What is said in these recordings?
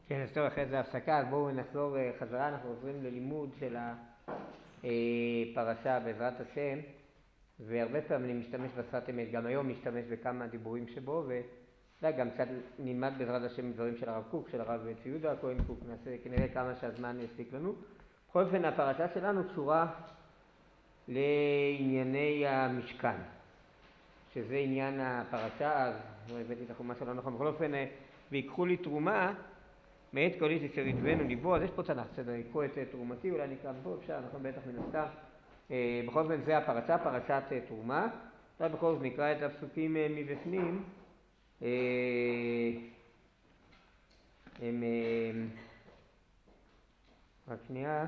כן, אז טוב, אחרי זה הפסקה, אז בואו נחזור חזרה, אנחנו עוברים ללימוד של הפרשה בעזרת השם, והרבה פעמים אני משתמש בשפת אמת, גם היום משתמש בכמה דיבורים שבו, וגם קצת נלמד בעזרת השם דברים של הרב קוק, של הרב צבי יהודה הכהן קוק, נעשה כנראה כמה שהזמן יספיק לנו. בכל אופן, הפרשה שלנו קשורה לענייני המשכן, שזה עניין הפרשה, אז לא הבאתי את החומה שלנו נכון, בכל אופן, ויקחו לי תרומה, מאת כל איש אשר ידבנו ליבו, אז יש פה תנ"ך, בסדר, יקחו את תרומתי, אולי נקרא פה, אפשר, נכון, בטח מן הסתם. בכל אופן זה הפרשה, פרשת תרומה. עכשיו בכל זאת נקרא את הפסוקים מבפנים. רק שנייה.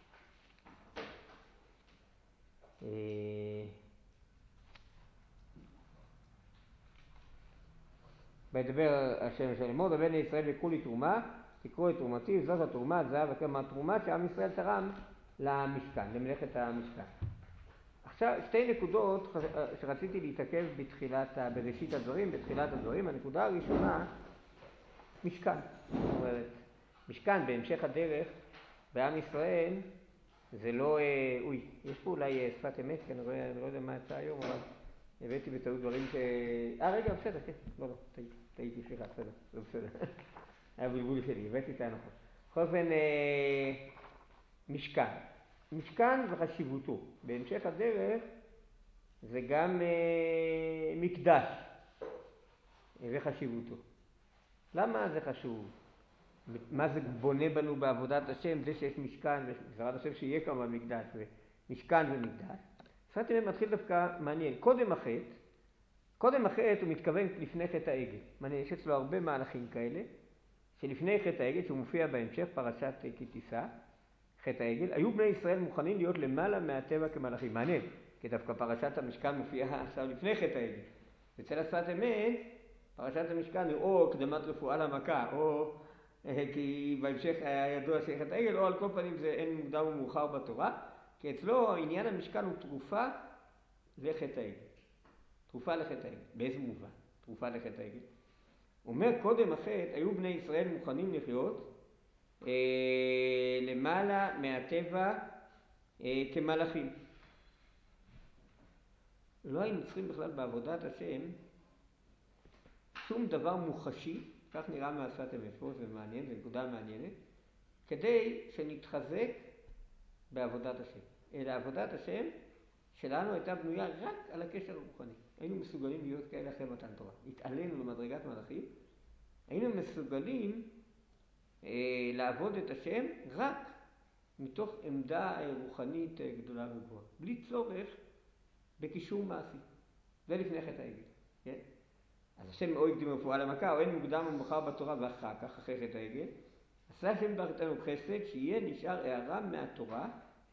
וידבר השם של לאמור, בני ישראל יקחו לי תרומה, תקחו את תרומתי, זאת התרומה, זהב וכמה התרומה שעם ישראל תרם למשכן, למלאכת המשכן. עכשיו, שתי נקודות שרציתי להתעכב בראשית הדברים, בתחילת הדברים. הנקודה הראשונה, משכן. זאת אומרת, משכן בהמשך הדרך בעם ישראל, זה לא, יש פה אולי שפת אמת, כי אני לא יודע מה יצא היום, אבל הבאתי בטעות דברים רגע, בסדר, כן, לא, טעיתי, סליחה, בסדר, זה בסדר. היה בלבול שלי, הבאתי את הנכון. בכל אופן, משכן. משכן וחשיבותו. בהמשך הדרך זה גם מקדש וחשיבותו. למה זה חשוב? מה זה בונה בנו בעבודת השם? זה שיש משכן, בעזרת השם שיהיה כמובן מקדש, ומשכן ומקדש. שפת אמת מתחיל דווקא מעניין. קודם החטא הוא מתכוון לפני חטא העגל. מעניין, יש אצלו הרבה מהלכים כאלה, שלפני חטא העגל, שהוא מופיע בהמשך, פרשת כי תישא, חטא העגל, היו בני ישראל מוכנים להיות למעלה מהטבע כמלאכים. מעניין, כי דווקא פרשת המשכן מופיעה עכשיו לפני חטא העגל. אצל השפת אמת, פרשת המשכן היא או הקדמת רפואה למכה, או כי בהמשך היה ידוע שחטא העגל, או על כל פנים זה אין מוקדם ומאוחר בתורה, כי אצלו עניין המשכן הוא תרופה לחטא העגל. תרופה לחטא העגל. באיזה מובן? תרופה לחטא העגל. הוא אומר, קודם החטא היו בני ישראל מוכנים לחיות למעלה מהטבע כמלאכים. לא היינו צריכים בכלל בעבודת השם שום דבר מוחשי, כך נראה מהשפת אמת פה, זה מעניין, זה נקודה מעניינת, כדי שנתחזק בעבודת השם. אלא עבודת השם שלנו הייתה בנויה רק על הקשר הרוחני. היינו מסוגלים להיות כאלה אחרי מתן תורה. התעלינו למדרגת מלאכים, היינו מסוגלים לעבוד את השם רק מתוך עמדה רוחנית גדולה וגבוהה, בלי צורך בקישור מעשי. זה לפני חטא העגל, כן? אז השם או הקדים רפואה למכה, או אין מוקדם או מאוחר בתורה ואחר כך, אחרי חטא העגל, עשה השם ברכתנו חסד שיהיה נשאר הערה מהתורה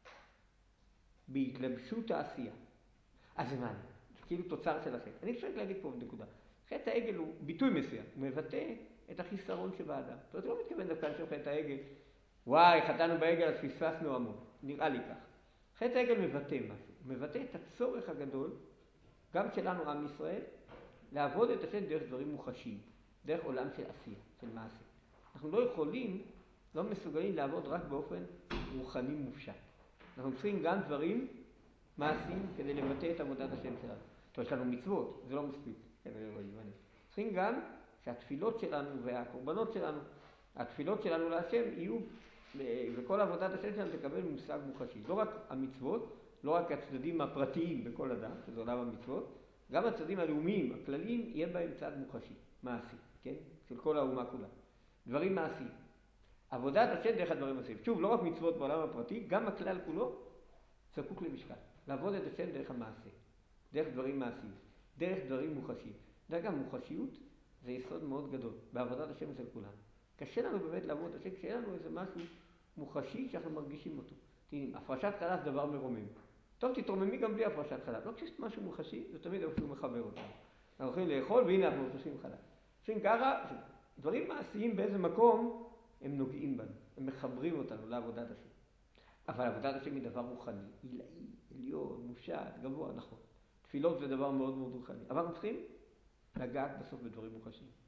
בהתלבשות העשייה. אז זה מעניין, זה כאילו תוצר של החטא. אני חושב להגיד פה נקודה. חטא העגל הוא ביטוי מסוים, הוא מבטא את החיסרון שבאדם. זאת אומרת, לא מתכוון דווקא של חטא העגל, וואי, חטאנו בעגל אז פספסנו המון. נראה לי כך. חטא העגל מבטא משהו. הוא מבטא את הצורך הגדול, גם שלנו עם ישראל, לעבוד את השם דרך דברים מוחשיים, דרך עולם של עשייה, של מעשה. אנחנו לא יכולים, לא מסוגלים לעבוד רק באופן רוחני מופשט. אנחנו צריכים גם דברים מעשיים כדי לבטא את עבודת השם שלנו. טוב, יש לנו מצוות, זה לא מספיק. צריכים גם שהתפילות שלנו והקורבנות שלנו, התפילות שלנו להשם יהיו, וכל עבודת השם שלנו תקבל מושג מוחשי. לא רק המצוות, לא רק הצדדים הפרטיים בכל אדם, שזה עולם המצוות, גם הצדדים הלאומיים, הכלליים, יהיה בהם צד מוחשי, מעשי, כן? של כל האומה כולה. דברים מעשיים. עבודת השם דרך הדברים מעשיים. שוב, לא רק מצוות בעולם הפרטי, גם הכלל כולו זקוק למשקל. לעבוד את השם דרך המעשה, דרך דברים מעשיים, דרך דברים מוחשיים. דרך גם מוחשיות זה יסוד מאוד גדול בעבודת השם של כולם. קשה לנו באמת לעבוד את השם כשיהיה לנו איזה משהו מוחשי שאנחנו מרגישים אותו. הפרשת חלב זה דבר מרומם. טוב, תתרוממי גם בלי הפרשת חלב. לא כשיש משהו מוחשי, זה תמיד איפשהו מחבר אותנו. אנחנו הולכים לאכול והנה אנחנו מפרשים חלב. עושים ככה, דברים מעשיים באיזה מקום הם נוגעים בנו, הם מחברים אותנו לעבודת השם. אבל עבודת השם היא דבר רוחני, עילאי, עליון, מופשט, גבוה, נכון. תפילות זה דבר מאוד מאוד רוחני. אבל אנחנו צריכים לגעת בסוף בדברים מוחשיים.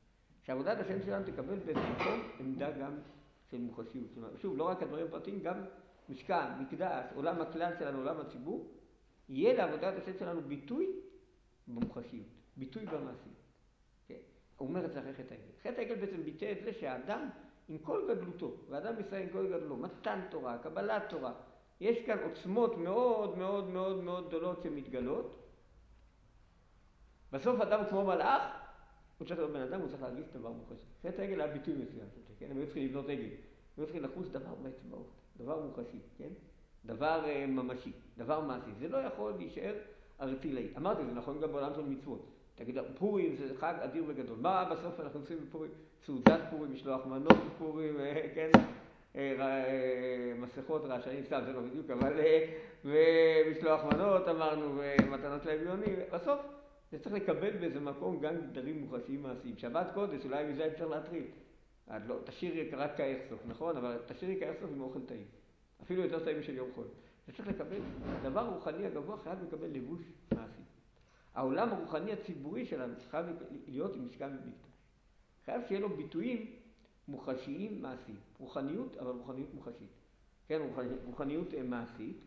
שעבודת השם שלנו תקבל באיזה מקום עמדה גם של מוחשיות. שוב, לא רק הדברים הפרטיים, גם משכן, מקדש, עולם הכלל שלנו, עולם הציבור, יהיה לעבודת השם שלנו ביטוי במוחשיות, ביטוי במעשים. כן? הוא אומר את זה אחרי חטא העגל. חטא העגל בעצם ביטא את זה שהאדם עם כל גדלותו, והאדם בישראל עם כל גדלו, מתן תורה, קבלת תורה, יש כאן עוצמות מאוד מאוד מאוד מאוד גדולות שמתגלות. בסוף אדם כמו מלאך, הוא צריך להיות בן אדם, הוא צריך להרגיש דבר מוחשי. חטא העגל היה ביטוי מסוים, כן? הם היו צריכים לבנות עגל. הם היו צריכים לחוש דבר באצבעות, דבר מוחשי, כן? דבר ממשי, דבר מעשי. זה לא יכול להישאר ארצילאי. אמרתי, זה נכון גם בעולם של מצוות. תגיד, פורים זה חג אדיר וגדול. מה בסוף אנחנו עושים בפורים? סעודת פורים, משלוח מנות בפורים, כן? מסכות רעשנים, סתם, זה לא בדיוק, אבל ומשלוח מנות אמרנו, ומתנות לאביונים. בסוף זה צריך לקבל באיזה מקום גם גדרים מוחשיים מעשיים. שבת קודש, אולי מזה אפשר להטריד. לא, תשאירי רק כאיירסופט, נכון? אבל תשאירי כאיירסופט עם אוכל טעים. אפילו יותר טעים של יום חול. זה צריך לקבל, דבר רוחני הגבוה חייב לקבל לבוש מעשי. העולם הרוחני הציבורי שלנו חייב להיות עם משכן ומקדש. חייב שיהיה לו ביטויים מוחשיים מעשיים. רוחניות, אבל רוחניות מוחשית. כן, רוחניות מעשית.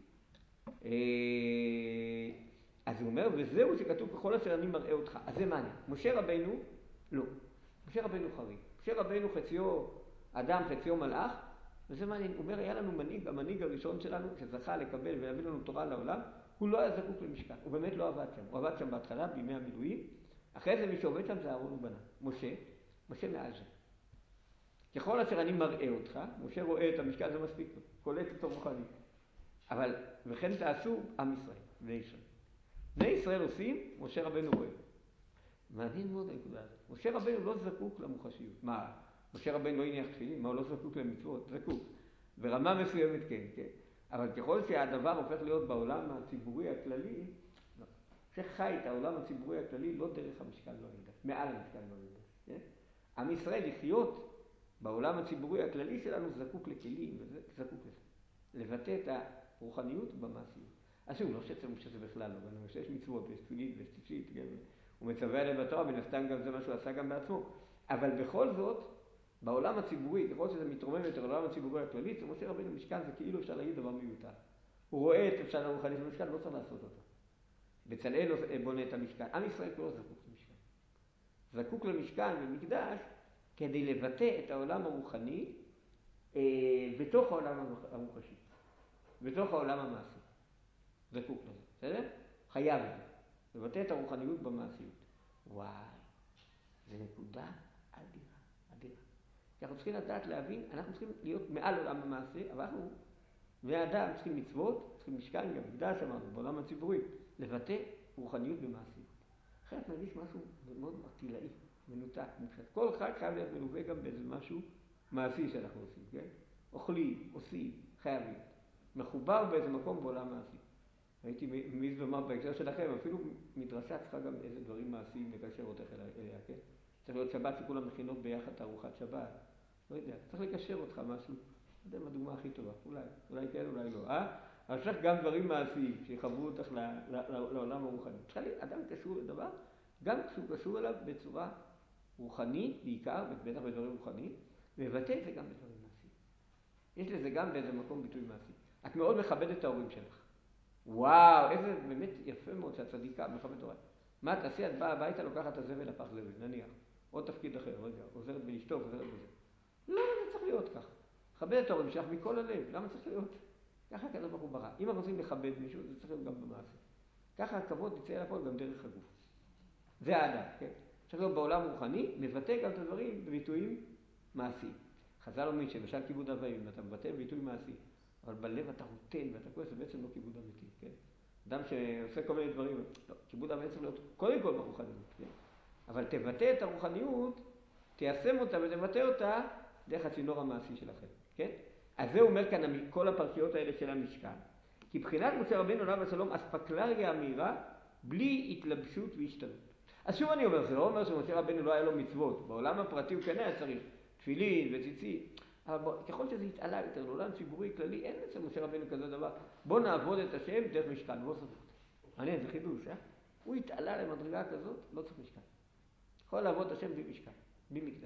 אז הוא אומר, וזהו שכתוב ככל אשר אני מראה אותך. אז זה מעניין. משה רבינו, לא. משה רבינו חריג. משה רבינו חציו אדם, חציו מלאך, וזה מעניין. הוא אומר, היה לנו מנהיג, המנהיג הראשון שלנו, שזכה לקבל ולהביא לנו תורה לעולם, הוא לא היה זקוק למשכן. הוא באמת לא עבד שם. הוא עבד שם בהתחלה, בימי המילואים. אחרי זה מי שעובד שם זה אהרון ובנה. משה מעל זה. ככל אשר אני מראה אותך, משה רואה את המשכן, זה מספיק לו. קולט אותו רוחני. אבל, וכן תעשו עם ישראל, בני ישראל. בני ישראל עושים, משה רבנו רואה. מעניין מאוד הנקודה הזאת. משה רבנו לא זקוק למוחשיות. מה? משה רבנו לא הניח תפילין? מה, הוא לא זקוק למצוות? זקוק. ברמה מסוימת כן, כן. אבל ככל שהדבר הופך להיות בעולם הציבורי הכללי, לא. שחי את העולם הציבורי הכללי לא דרך המשכן לא נדע. מעל המשכן לא נדע. כן? עם ישראל לחיות בעולם הציבורי הכללי שלנו זקוק לכלים, וזה זקוק לזה. לבטא את הרוחניות במעשיות. אז שוב, לא שזה בכלל לא, אבל יש מצוות, יש תפילין ויש ציצית, הוא מצווה עליהם בתורה, ונפתם גם זה מה שהוא עשה גם בעצמו. אבל בכל זאת, בעולם הציבורי, ככל שזה מתרומם יותר לעולם הציבורי הכללי, אצל משה רבינו משכן זה כאילו אפשר להגיד דבר מיותר. הוא רואה את אפשר הרוחנית במשכן, לא צריך לעשות אותו. בצלאל בונה את המשכן. עם ישראל כולו זקוק למשכן. זקוק למשכן ומקדש כדי לבטא את העולם הרוחני בתוך העולם המוחשי, בתוך העולם המעשי. זקוק לזה, בסדר? חייב לזה. לבטא את הרוחניות במעשיות. וואי, זה נקודה אדירה, אדירה. כי אנחנו צריכים לדעת להבין, אנחנו צריכים להיות מעל עולם המעשה, אבל אנחנו, והאדם, צריכים מצוות, צריכים משכן, גם מקדש אמרנו, בעולם הציבורי, לבטא רוחניות במעשיות. אחרת נרגיש משהו מאוד ערטילאי, מנותק, מוחלט. כל אחד חייב להיות מלווה גם באיזה משהו מעשי שאנחנו עושים, כן? אוכלים, עושים, חייבים. מחובר באיזה מקום בעולם מעשי. הייתי מעז לומר בהקשר שלכם, אפילו מדרשה צריכה גם איזה דברים מעשיים לקשר אותך אליה, כן? צריך להיות שבת שכולם מכינות ביחד ארוחת שבת. לא יודע, צריך לקשר אותך משהו. לא יודע מה הדוגמה הכי טובה, אולי כן, אולי לא. אבל צריך גם דברים מעשיים שיחברו אותך לעולם הרוחני. אדם קשור לדבר, גם כשהוא קשור אליו בצורה רוחנית, בעיקר, בטח בדברים רוחניים, מבטא את זה גם בדברים מעשיים. יש לזה גם באיזה מקום ביטוי מעשי. את מאוד מכבדת את ההורים שלך. וואו, איזה באמת יפה מאוד שאת צדיקה, מכבדת הורים. מה תעשי? את באה הביתה, לוקחת את הזבל לפח זבל, נניח. עוד תפקיד אחר, לא יודע, עוזרת בלשתות, עוזרת בזה. למה זה צריך להיות ככה? לכבד את ההורים שלך מכל הלב, למה צריך להיות? ככה הקדוש ברוך הוא ברא. אם אנחנו רוצים לכבד מישהו, זה צריך להיות גם במעשה. ככה הכבוד יצא לפועל גם דרך הגוף. זה האדם, כן? צריך להיות בעולם רוחני, מבטא גם את הדברים בביטויים מעשיים. חז"ל אומרים שלמשל כיבוד אב ואם, אתה מבטא ביטוי מעשי, אבל בלב אתה רוטן ואתה כועס, זה בעצם לא כיבוד אמיתי, כן? אדם שעושה כל מיני דברים, לא, כיבוד אב צריך להיות קודם כל ברוחניות, כן? אבל תבטא את הרוחניות, תיישם אותה ותבטא אותה דרך הצינור המעשי שלכם, כן? אז זה אומר כאן כל הפרשיות האלה של המשכן. כי בחינת משה רבינו עליו השלום אספקלריה אמירה בלי התלבשות והשתנות. אז שוב אני אומר, זה לא אומר שמשה רבינו לא היה לו מצוות. בעולם הפרטי הוא כן היה צריך תפילין וציצית. אבל ככל שזה התעלה יותר לעולם ציבורי כללי, אין אצל משה רבינו כזה דבר. בוא נעבוד את השם דרך משכן, לא סביר. מעניין, זה חידוש, הוא התעלה למדרגה כזאת, לא צריך משכן. יכול לעבוד את השם בלי משכן. בלי מקדש.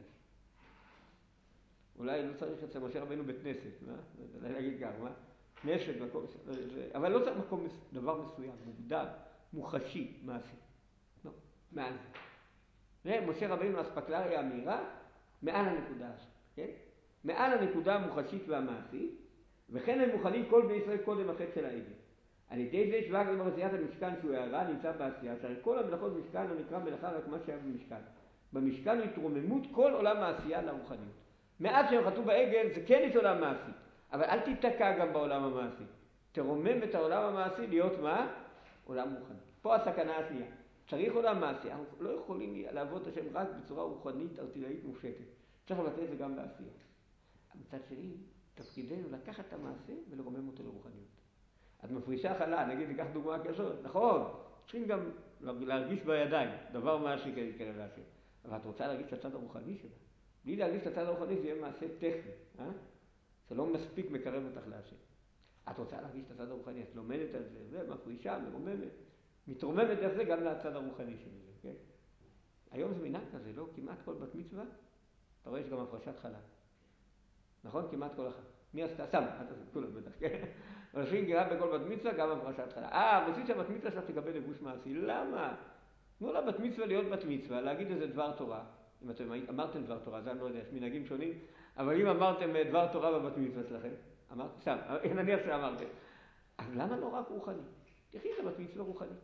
אולי לא צריך אצל משה רבנו בית כנסת, מה? אולי להגיד גם, מה? כנסת, מקום, אבל לא צריך מקום, דבר מסוים, מוגדר, מוחשי, מעשי. לא, מעל זה. משה רבנו אספקלריה המהירה, מעל הנקודה הזאת, כן? מעל הנקודה המוחשית והמעשית, וכן הם מוכנים כל בני ישראל קודם החטא של העגל. על ידי זה שבא גם עשיית המשכן שהוא הערה נמצא בעשייה, שהרי כל המלאכות במשכן לא נקרא מלאכה רק מה שהיה במשכן. במשכן התרוממות כל עולם העשייה לרוחניות. מאז שהם חטאו בעגל זה כן יש עולם מעשי, אבל אל תתקע גם בעולם המעשי. תרומם את העולם המעשי להיות מה? עולם רוחני. פה הסכנה השנייה. צריך עולם מעשי, אנחנו לא יכולים לעבוד את השם רק בצורה רוחנית, ארטילאית מופשטת. צריך לבטא את זה גם בעשייה. מצד שני, תפקידנו לקחת את המעשה ולרומם אותו לרוחניות. את מפרישה חלה, נגיד, ניקח דוגמה כזאת, נכון, צריכים גם להרגיש בידיים, דבר מעשי כדי להשם. אבל את רוצה להרגיש את הצד הרוחני שלה. בלי להרגיש את הצד הרוחני זה יהיה מעשה טכני, זה לא מספיק מקרב אותך להשם. את רוצה להרגיש את הצד הרוחני, את לומדת על זה, מפרישה, מרוממת, מתרוממת על זה גם לצד הרוחני של זה, כן? היום זה מנהג כזה, לא? כמעט כל בת מצווה, אתה רואה יש גם הפרשת חלה. נכון? כמעט כל אחד. מי עשתה? סתם, כולם בטח, כן? עושים גירה בכל בת מצווה, גם הפרשת חלה. רוצים שהבת מצווה שלך תקבל לבוש מעשי. למה? תנו לה בת מצווה להיות בת מצווה, להגיד איזה דבר תורה. אם אתם אמרתם דבר תורה, זה אני לא יודע, יש מנהגים שונים, אבל אם אמרתם דבר תורה בבת מצווה שלכם, אמרתם, סתם, נניח שאמרתם. אז למה לא רק רוחני? תחי את הבת מצווה רוחנית.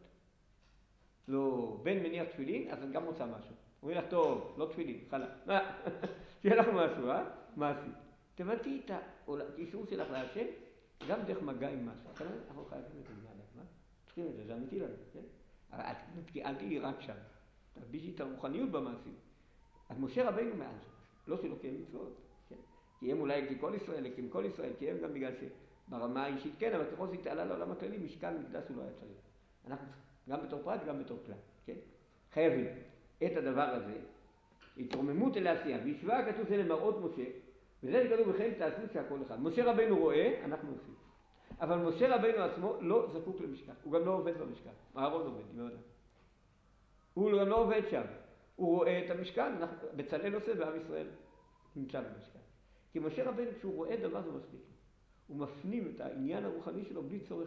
לא, בן מניח תפילין, אז אני גם רוצה משהו. אומרים לך, טוב, לא תפילין, חלה. שיהיה לך משהו, מעשי. תבטאי את האישור שלך להשם, גם דרך מגע עם משהו. אנחנו חייבים את זה בני אדם, צריכים את זה, זה אמיתי לנו, כן? אבל אל תהיי רק שם. תרגישי את הרוחניות במעשים. אז משה רבינו מעל זה, לא שלא קיים מצוות, כן? כי הם אולי ככל ישראל, כי הם כל ישראל, כי הם גם בגלל שברמה האישית כן, אבל ככל זה התעלה לעולם הכללי, משכן מקדש הוא לא היה צריך. אנחנו גם בתור פרט וגם בתור כלל, כן? חייבים את הדבר הזה, התרוממות אל העשייה, והשוואה כתוב זה למראות משה, וזה כתוב בכן תעשו שהכל אחד. משה רבינו רואה, אנחנו עושים. אבל משה רבינו עצמו לא זקוק למשכן, הוא גם לא עובד במשכן. אהרון עובד, עם האדם. הוא גם לא עובד שם. הוא רואה את המשכן, בצלאל עושה ועם ישראל נמצא במשכן. כי משה רבינו כשהוא רואה דבר זה מספיק. הוא מפנים את העניין הרוחני שלו בלי צורך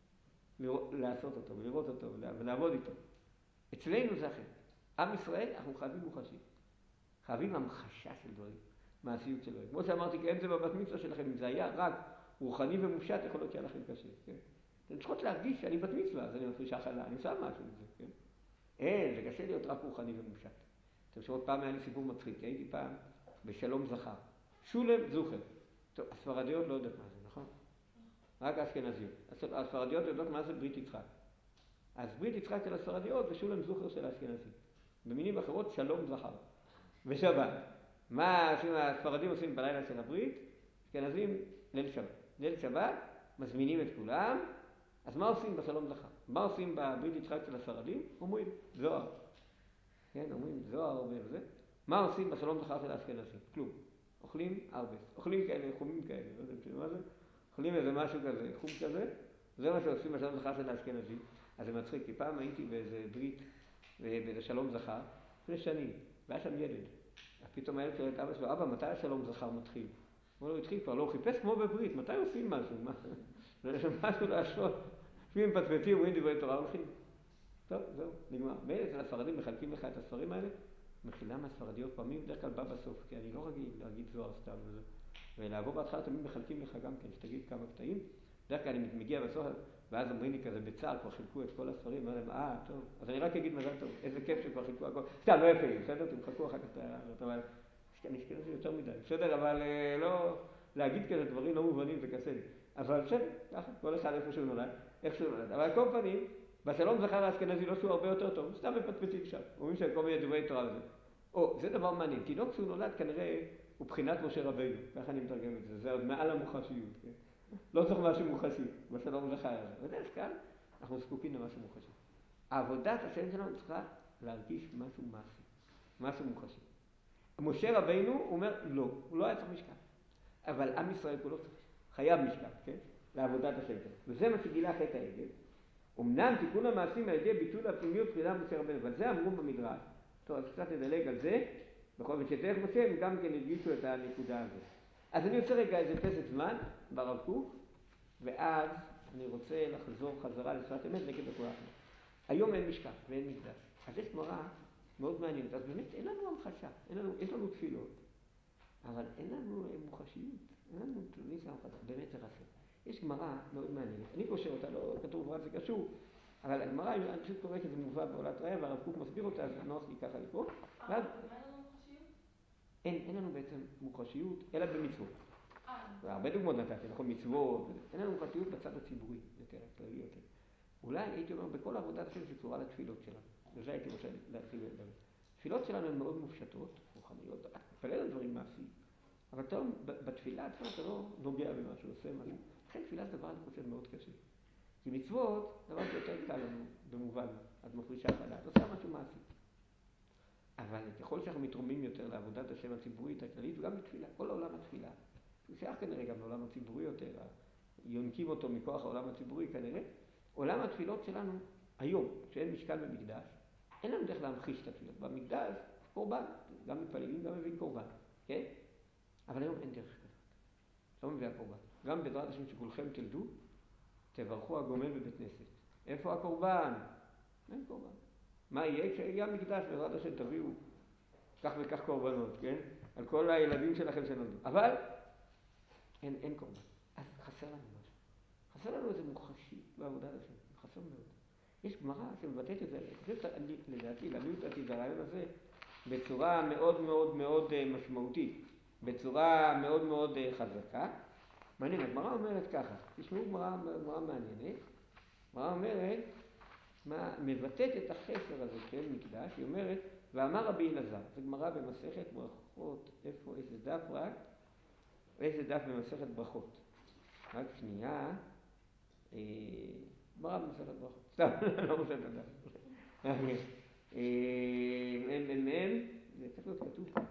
לעשות אותו ולראות אותו ולעבוד איתו. אצלנו זה אחר. עם ישראל, אנחנו חייבים מוחשי. חייבים המחשה של דברים, מעשיות של דברים. כמו שאמרתי, כי אין זה בבת מצווה שלכם, אם זה היה רק רוחני ומושט, יכול להיות שהיה לכם קשה, כן? אתם צריכות להרגיש שאני בת מצווה, אז אני מפרישה חלה, אני עושה משהו עם זה, כן? אין, זה קשה להיות רק רוחני ומושט. אתם שומעות, פעם היה לי סיפור מצחיק, הייתי פעם בשלום זכר. שולם זוכר. טוב, הספרדיות לא יודעת מה זה, נכון? רק האשכנזיות. הספרדיות יודעות מה זה ברית יצחק. אז ברית יצחק של הספרדיות זה שולם זוכר של האשכנזים. במילים אחרות, שלום זכר. ושבת. מה הספרדים עושים בלילה של הברית? אשכנזים ליל שבת. ליל שבת, מזמינים את כולם, אז מה עושים בשלום זכר? מה עושים בברית יצחק של הספרדים? אומרים זוהר. כן, אומרים זוהר וזה. מה עושים בשלום זכר של האשכנזים? כלום. אוכלים ארבס. אוכלים כאלה, חומים כאלה, לא יודעים מה זה? אוכלים איזה משהו כזה, חום כזה. זה מה שעושים בשלום זכר של האשכנזים. אז זה מצחיק, כי פעם הייתי באיזה ברית, באיזה שלום זכר, לפני שנים, והיה שם ילד. פתאום הילד שואל את אבא שלו, אבא, מתי השלום זכר מתחיל? הוא לא התחיל כבר, לא, הוא חיפש כמו בברית, מתי עושים משהו? יש שם משהו לעשות. לפעמים פטפטים, אומרים דברי תורה, הולכים. טוב, זהו, נגמר. מילא אצל הספרדים מחלקים לך את הספרים האלה, מחילה מהספרדיות פעמים בדרך כלל בא בסוף, כי אני לא רגיל להגיד זוהר סתם וזה. ולעבור בהתחלה תמיד מחלקים לך גם כן, שתגיד כמה קטעים. בדרך כלל אני מגיע בסוף, ואז אומרים לי כזה בצער, כבר חילקו את כל הספרים, ואומרים, טוב. אז אני רק אגיד מזל טוב, איזה כיף שכבר חילקו הכל. סתם, לא יפה, בסדר? תמחקו אחר כך את ההערה הזאת, אבל אני אשכנע זה יותר מדי, בסדר? אבל לא, להגיד כזה דברים לא מובנים זה קשה לי. אבל בסדר, ככה, כל אחד איפה שהוא נולד, איך שהוא נולד. אבל על כל פנים, בשלום זכר האשכנזי לא שהוא הרבה יותר טוב, סתם מפטפטים שם. אומרים שהם כל מיני דברי תורה וזה. זה דבר מעניין. תינוק כשהוא נולד כנראה הוא בחינת משה רבינו, ככה אני מתרגם את זה. זה עוד מעל המוחשיות, כן? לא צריך משהו מוחשי, בשלום זכר הזה. בדרך כלל אנחנו זקוקים למשהו מוחשי. העבודת השם שלנו צריכה להרגיש משהו מעשי, משהו מוחשי. משה רבינו אומר לא, הוא לא היה צריך משכן. אבל עם ישראל כולו חייב משכן, כן? לעבודת השם שלנו. וזה מה שגילה חטא העגל. אמנם תיקון המעשים על ידי ביטול הפנימיות תחילה משה רבינו, אבל זה אמרו במדרש. טוב, אז קצת נדלג על זה, בכל זאת שדרך השם גם כן הדגישו את הנקודה הזאת. אז אני עושה רגע איזה פסק זמן ברב קוק, ואז אני רוצה לחזור חזרה לשפת אמת נגד הכוח. היום אין משכן ואין מקדש. אז יש גמרא מאוד מעניינת. אז באמת אין לנו המחשה, יש לנו תפילות, אבל אין לנו מוחשיות, אין לנו תלוני של המחשה, באמת זה חסר. יש גמרא מאוד מעניינת, אני קושר אותה, לא כתוב רק זה קשור, אבל הגמרא, אני פשוט קורא שזה מובא בעולת ראיה, והרב קוק מסביר אותה, אז נוח לי ככה לקרוא. אין לנו מוחשיות? אין לנו בעצם מוחשיות, אלא במצוות. הרבה דוגמאות נתתי, נכון, מצוות, אין לנו מוחשיות בצד הציבורי, יותר כללי יותר. אולי הייתי אומר, בכל עבודת השם שקשורה לתפילות שלנו. וזה הייתי רוצה להתחיל לדבר. תפילות שלנו הן מאוד מופשטות, רוחניות, אתה מתפלל על דברים מעשיים. אבל בתפילה עצמה אתה לא נוגע במשהו, עושה משהו. לכן תפילה זה דבר, אני חושב, מאוד קשה. כי מצוות, דבר שיותר קל לנו במובן, את מפרישה חלה, את עושה משהו מעשי. אבל ככל שאנחנו מתרומים יותר לעבודת השם הציבורית הכללית, וגם בתפילה, כל העולם התפילה, הוא שייך כנראה גם לעולם הציבורי יותר, יונקים אותו מכוח העולם הציבורי כנראה, עולם התפילות שלנו היום, כשאין משכן במקדש, אין לנו דרך להמחיש את התפילות. במקדש, קורבן, גם מתפללים, גם מביאים קורבן, כן? אבל היום אין דרך כזאת. לא מביאה קורבן. גם בעזרת השם שכולכם תלדו, תברכו הגומל בבית כנסת. איפה הקורבן? אין קורבן. מה יהיה? כשיהיה מקדש, בעזרת השם תביאו כך וכך קורבנות, כן? על כל הילדים שלכם שנולדו. אבל אין קורבן. אז חסר לנו משהו. חסר לנו איזה מוחשי בעבודת השם. חסר מאוד. יש גמרא שמבטאת את זה, לדעתי, לעניות דעתי, ברעיון הזה, בצורה מאוד מאוד מאוד משמעותית, בצורה מאוד מאוד חזקה. מעניין, הגמרא אומרת ככה, תשמעו גמרא מעניינת, גמרא אומרת, מבטאת את החסר הזה של מקדש, היא אומרת, ואמר רבי אלעזר, זה גמרא במסכת ברכות, איזה דף רק? איזה דף במסכת ברכות? רק שנייה, גמרא במסכת ברכות, סתם, לא רוצה את הדף. זה צריך להיות כתוב כאן.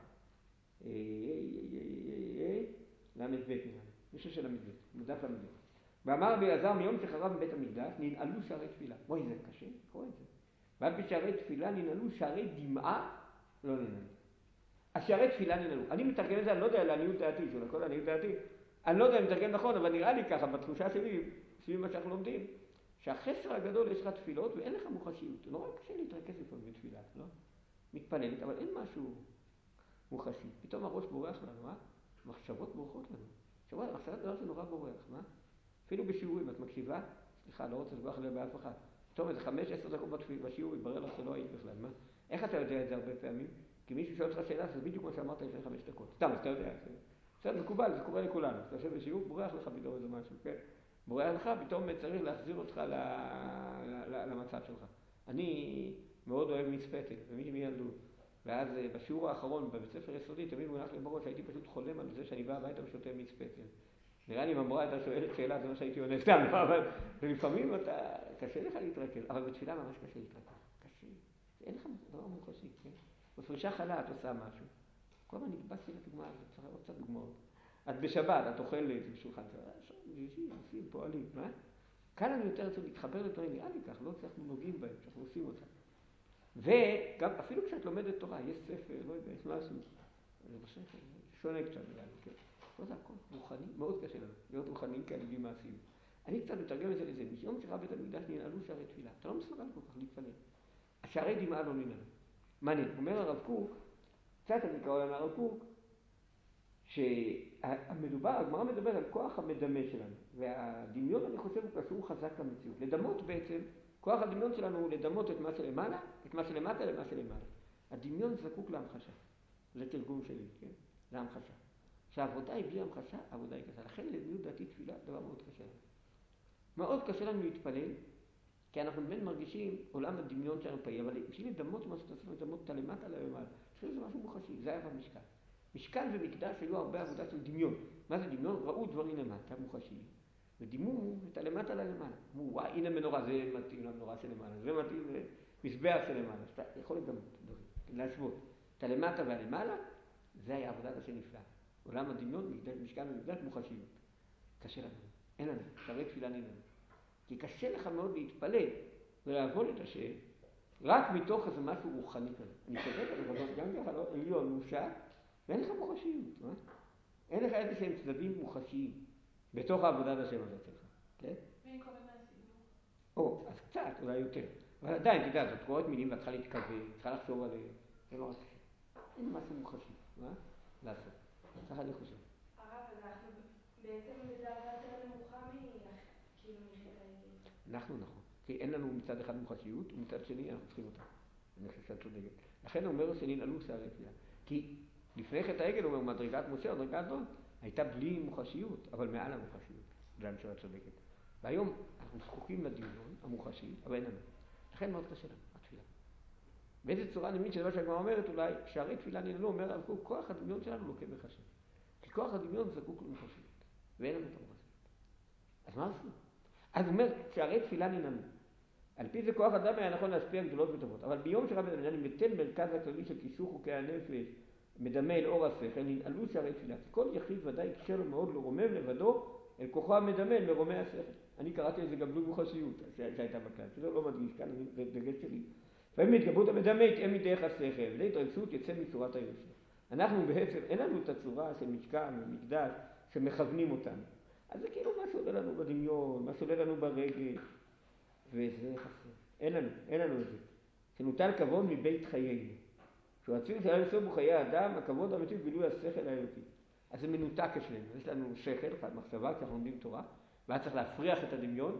למד ב' נראה, מישהו של למד ב', מודף למד ב'. ואמר רבי אלעזר, מיום שחרב מבית המקדש ננעלו שערי תפילה. בואי, זה קשה, קורא את זה. ואז בשערי תפילה ננעלו, שערי דמעה לא ננעלו. השערי תפילה ננעלו. אני מתרגם את זה, אני לא יודע, לעניות דעתי, של הכל לעניות דעתי. אני לא יודע אם מתרגם נכון, אבל נראה לי ככה, בתחושה שלי, סביב מה שאנחנו לומדים, שהחסר הגדול יש לך תפילות ואין לך מוחשיות. נורא קשה להתרכז לפעמים בתפילה, לא? מתפללת, אבל אין משהו מוחשי. פתאום הראש בורח לנו, מחשבות בורחות לנו. עכשיו, מחשבת דבר שנורא בורח, מה? אפילו בשיעורים, את מקשיבה? סליחה, לא רוצה לפגוח לב באף אחד. פתאום איזה 5-10 דקות בשיעור יתברר לך שלא היית בכלל, מה? איך אתה יודע את זה הרבה פעמים? כי מישהו שואל אותך שאלה, זה בדיוק כמו שאמרת לפני 5 דקות. סתם, אז אתה יודע. זה מקובל, זה קורה לכולנו. אתה יושב בשיעור, בורח לך פתאום איזה משהו, כן? בורח לך, פתאום צריך להחזיר אותך למצב שלך. אני מאוד אוהב מצפתל, ומי מילדות. ואז בשיעור האחרון בבית ספר יסודי, תמיד מונח לי בראש שהייתי פשוט חולם על זה שאני בא הביתה ושותה מצפתל. נראה לי אם המורה הייתה שואלת שאלה, זה מה שהייתי עונה סתם, אבל לפעמים קשה לך להתרכז, אבל בתפילה ממש קשה להתרכז. קשה. אין לך דבר מוחשי, כן? בפרישה חלה את עושה משהו. כל הזמן נקבצתי לדוגמה, זה צריך עוד קצת דוגמאות. את בשבת, את אוכלת בשולחן, עושים, פועלים, מה? כאן אני יותר רוצה להתחבר לדברים, נראה לי כך, לא שאנחנו נוגעים בהם, שאנחנו עושים אותם. וגם אפילו כשאת לומדת תורה, יש ספר, לא יודע, יש משהו, זה בספר, שונה קצת נראה לי, כן? לא זה הכל, רוחני, מאוד קשה לנו, להיות רוחניים כאלה בלי מעשיים. אני קצת מתרגם את זה לזה, מיום שחרב בית המקדש ננעלו שערי תפילה, אתה לא מסוגל כל כך להתפלל. השערי דמעה לא ננעלו. מעניין, אומר הרב קוק, קצת אני קרא להם הרב קוק, הגמרא מדבר על כוח המדמה שלנו, והדמיון אני חושב הוא קשור חזק למציאות. לדמות בעצם, כוח הדמיון שלנו הוא לדמות את מה שלמעלה, את מה שלמטה למה שלמעלה. הדמיון זקוק להמחשה, זה תרגום שלי, כן? להמחשה. כשהעבודה היא בלי המחשה, העבודה היא קשה. לכן לעניות דעתי תפילה, דבר מאוד קשה לנו. מאוד קשה לנו להתפלל, כי אנחנו באמת מרגישים עולם הדמיון שלנו פעיל, אבל בשביל לדמות מה שאתה עושה, לדמות את הלמטה למעלה. זה משהו מוחשי, זה היה במשכן. משכן ומקדש היו הרבה עבודה של דמיון. מה זה דמיון? ראו דברים למטה, מוחשיים. ודימו את הלמטה ללמעלה. אמרו, וואי, הנה מנורה, זה מתאים למנורה שלמעלה, זה מתאים למזבח שלמעלה. אתה יכול לדמות, להשוות. את הלמטה והלמעלה, זה היה עבודת השם נפלא. עולם הדמיון, משכן ומקדש מוחשיים. קשה לנו, אין לנו, שערי תפילה אין לנו. כי קשה לך מאוד להתפלל ולעבוד את השם, רק מתוך איזה משהו רוחני כזה. אני חושב על עבודות גם ככה, לא עליון, מושע, ואין לך מוחשיות, אין לך איזה שהם צדדים מוחשיים בתוך העבודת השם הזאת שלך, כן? מי קורא מהסידור? אז קצת, אולי יותר. אבל עדיין, אתה יודע, זאת קוראת מילים ואת צריכה להתכוון, צריכה לחשוב עליהם, זה לא רק קשה. אין משהו מוחשי, לעשות. ככה אני חושב. הרב, אנחנו בעצם בדרגה יותר נמוכה כאילו מחטא העגל. נכון. כי אין לנו מצד אחד מוחשיות, ומצד שני אנחנו צריכים אותה. אני חושב שאת צודקת. לכן הוא אומר שננעלו שערי תפילה. כי לפני חטא העגל הוא אומר, מדרגת משה, מדרגת זאת, הייתה בלי מוחשיות, אבל מעל המוחשיות. זה המשל הצודקת. והיום אנחנו זקוקים לדמיון המוחשי, אבל אין לנו. לכן מאוד קשה לנו, התפילה. באיזה צורה אני מבין שזה מה שהגמרא אומרת, אולי שערי תפילה ננעלו, אומר, אבל כוח הדמיון שלנו לוקה בחסר. כי כוח הדמיון זקוק למוחשיות, ואין לנו את המוחשיות. אז מה עושים? אז הוא אומר, שערי תפילה ננעלו. על פי זה כוח אדם היה נכון להשפיע גדולות וטובות. אבל ביום שרב אני מתן מרכז הכללי של קישור חוקי הנפש, מדמה אל אור השכל, ננעלו שערי תפילה. כי כל יחיד ודאי קשה לו מאוד לרומם לבדו אל כוחו המדמה, אל מרומי השכל. אני קראתי את זה גם בלי מוחשיות שהייתה בכלל, שזה לא מדגיש כאן, זה דגש שלי. לפעמים התגברות המדמה יתאם מדרך השכל, ולהתרגשות יצא מצורת היושר. אנחנו בעצם, אין לנו את הצורה של משכן ומקדש שמכוונים אותנו. אז זה כאילו מה שעולה לנו בדמיון, מה שעולה לנו ברגש, וזה חסר. אין לנו את זה. שנוטל כבוד מבית חיינו. כשרצינו שלנו לסוף בחיי האדם, הכבוד האמיתי הוא גילוי השכל האלוקי. אז זה מנותק אצלנו. יש לנו שכל, מחשבה, כשאנחנו לומדים תורה, ואז צריך להפריח את הדמיון.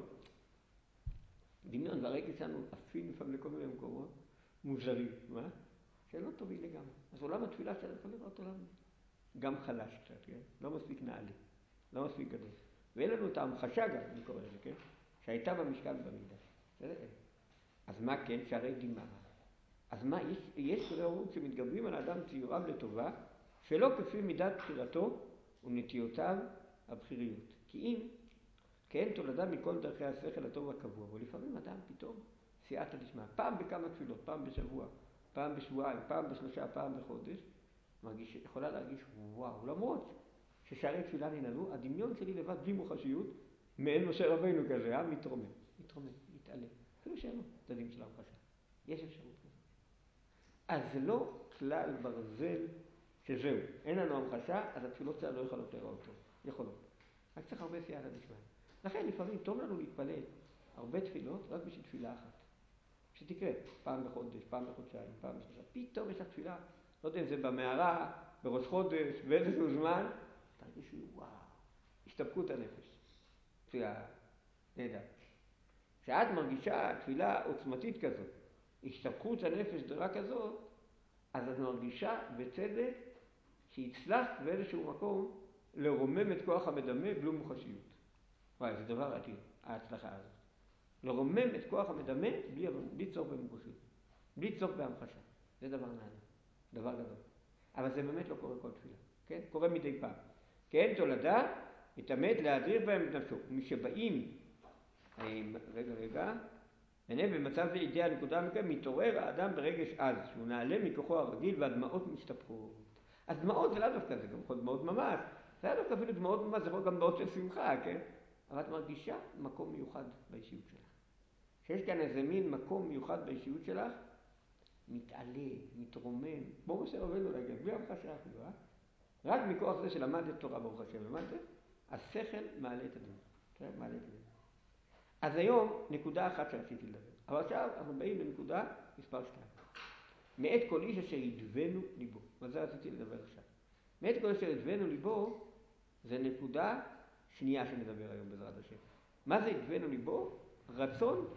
דמיון והרגש שלנו עפים לפעמים לכל מיני מקומות מוזרים, שלא טובים לגמרי. אז עולם התפילה שלנו יכול לראות עולם גם חלש קצת, כן? לא מספיק נעלה, לא מספיק גדול. ואין לנו את ההמחשה גם, אני קורא לזה, כן? שהייתה במשכן במקדש. אז מה כן? שערי דמעה. אז מה? יש רעות שמתגברים על האדם ציוריו לטובה, שלא כפי מידת בחירתו ונטיותיו הבחיריות. כי אם, כן תולדה מכל דרכי השכל הטוב הקבוע, ולפעמים אדם פתאום סייעתא דשמיא, פעם בכמה תפילות, פעם בשבוע, פעם בשבועיים, פעם בשלושה, פעם בחודש, יכולה להרגיש וואו, למרות ששערי תפילה ננעלו, הדמיון שלי לבד בלי מוחשיות, מעין משה רבינו כזה, מתרומם, מתעלה. אפילו שאין לו צדדים של המחשה. יש אפשרות כזאת. אז זה לא כלל ברזל שזהו. אין לנו המחשה, אז התפילות שלנו לא יכולות להיראות טוב. יכולות. רק צריך הרבה סייעתא דשמיא. לכן לפעמים טוב לנו להתפלל הרבה תפילות רק בשביל תפילה אחת. שתקרה פעם בחודש, פעם בחודשיים, פעם בשלושה. פתאום יש לך תפילה, לא יודע אם זה במערה, בראש חודש, באיזשהו זמן, תרגישו וואו, השתפכות הנפש. תפילה, נהדר. כשאת מרגישה תפילה עוצמתית כזאת, השתפכות הנפש גדולה כזאת, אז את מרגישה בצדק שהצלחת באיזשהו מקום לרומם את כוח המדמה בלי מוחשיות. וואי, זה דבר אדיר, ההצלחה הזאת. לרומם את כוח המדמה בלי צורך במוחשיות, בלי צורך בהמחשה. זה דבר נעלה, דבר גדול. אבל זה באמת לא קורה כל תפילה, כן? קורה מדי פעם. כן, תולדה, מתאמת להדיר בהם את נפשו. משבאים, רגע, הנה במצב זה הגיע הנקודה מכאן, מתעורר האדם ברגש עז, שהוא נעלה מכוחו הרגיל והדמעות משתפכות. אז דמעות זה לא דווקא, זה גם יכול דמעות ממש. זה לא דווקא אפילו דמעות ממש, זה יכול גם דמעות של שמחה, כן? אבל את מרגישה מקום מיוחד באישיות שלך. שיש כאן איזה מין מקום מיוחד באישיות שלך, מתעלה, מתרומם, כמו משה רבנו רגע, בלי המחשה אפילו, רק מכוח זה שלמדת תורה ברוך השם, למדת, השכל מעלה את הדין. כן? מעלה את הדין. אז היום נקודה אחת שרציתי לדבר. אבל עכשיו אנחנו באים לנקודה מספר 2. מאת כל איש אשר ידבנו ליבו. מה זה רציתי לדבר עכשיו? מאת כל אשר ידבנו ליבו, זה נקודה שנייה שנדבר היום בעזרת השם. מה זה ידבנו ליבו? רצון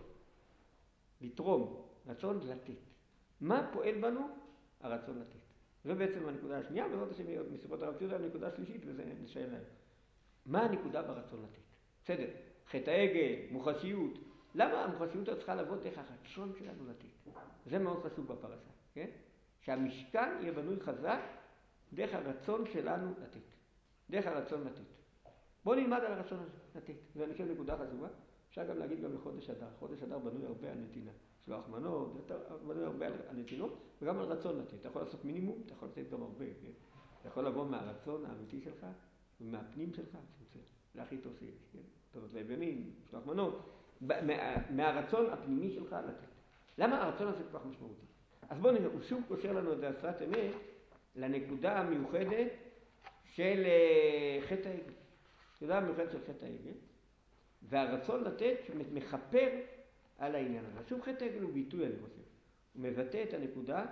לתרום, רצון לתת. מה פועל בנו? הרצון לתת. זו בעצם הנקודה השנייה, בעזרת השם יהיה מסיבות הרב ציודה, הנקודה השלישית, וזה נשאל להם. מה הנקודה ברצון לתת? בסדר, חטא העגל, מוחשיות. למה המוחשיות צריכה לבוא דרך הרצון שלנו לתת? זה מאוד חשוב בפרשה, כן? שהמשכן יהיה בנוי חזק דרך הרצון שלנו לתת. דרך הרצון לתת. בואו נלמד על הרצון הזה, לתת. זה אני חושב נקודה חשובה. אפשר גם להגיד גם לחודש אדר. חודש אדר בנוי הרבה על נתינה. שלוח מנות, בנוי הרבה על נתינות, וגם על רצון לתת. אתה יכול לעשות מינימום, אתה יכול לתת גם הרבה, כן? אתה יכול לבוא מהרצון האמיתי שלך, ומהפנים שלך, זה הכי טוב שיש, כן? טובות ליבנים, שלוח מנות, מהרצון הפנימי שלך לתת. למה הרצון הזה כל כך משמעותי? אז בואו נראה, הוא שוב קושר לנו את זה השפת אמת לנקודה המיוחדת של חטא העגל. נקודה המיוחדת של חטא העגל, והרצון לתת שמכפר על העניין הזה. שוב חטא העגל הוא ביטוי, אני חושב. הוא מבטא את הנקודה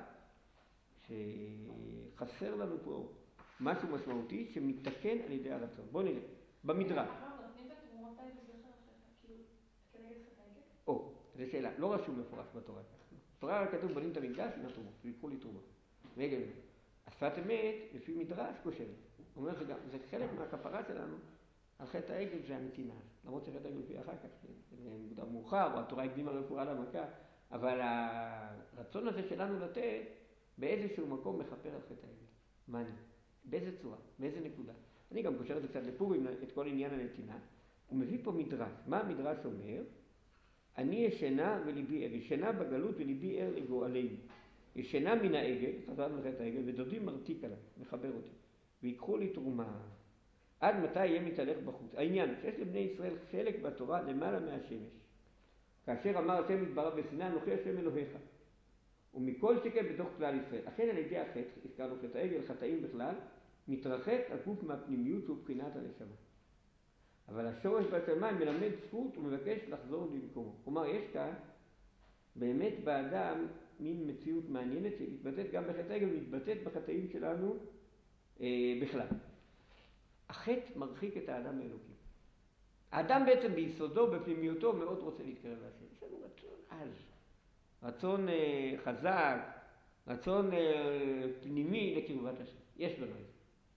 שחסר לנו פה משהו משמעותי שמתקן על ידי הרצון. בואו נראה, במדרש. נותנים את התרומות האלה לזכר החטא, כאילו, כנגד חטא העגל? או, זו שאלה, לא רשום מפורש בתורה. בתורה כתוב בונים את המקדש עם התרומות, ויקחו לי תרומה. רגע, השפת אמת, לפי מדרש, קושרת. הוא אומר שגם, זה חלק מהכפרה שלנו, על חטא העגל זה הנתינה. למרות שחטא העגל לפי אחר כך, זה מוקדם מאוחר, או התורה הקדימה רפואה למכה, אבל הרצון הזה שלנו לתת, באיזשהו מקום מכפר על חטא העגל. מעניין. באיזה צורה? באיזה נקודה? אני גם קושר את זה קצת לפורים, את כל עניין הנתינה. הוא מביא פה מדרש. מה המדרש אומר? אני ישנה וליבי ער. ישנה בגלות וליבי ער לגואלנו. ישנה מן העגל, חזרנו לחטא העגל, ודודי מרתיק עליו, מחבר אותי. ויקחו לי תרומה. עד מתי יהיה מתהלך בחוץ? העניין, שיש לבני ישראל חלק בתורה למעלה מהשמש. כאשר אמר השם יתברך בסיני, אנוכי השם אלוהיך. ומכל שכן בתוך כלל ישראל. אכן על ידי החטא, הזכרנו חטא העגל, חטאים בכלל, מתרחק הגוף מהפנימיות שהוא בחינת הנשמה. אבל השורש בשמיים מלמד זכות ומבקש לחזור למקומו. כלומר, יש כאן באמת באדם מין מציאות מעניינת שמתבטאת גם בחטא העגל ומתבטאת בחטאים שלנו בכלל. החטא מרחיק את האדם מאלוקים. האדם בעצם ביסודו, בפנימיותו, מאוד רוצה להתקרב להשם. יש לנו רצון עז, רצון חזק, רצון פנימי לקרבת השם. יש לנו את זה.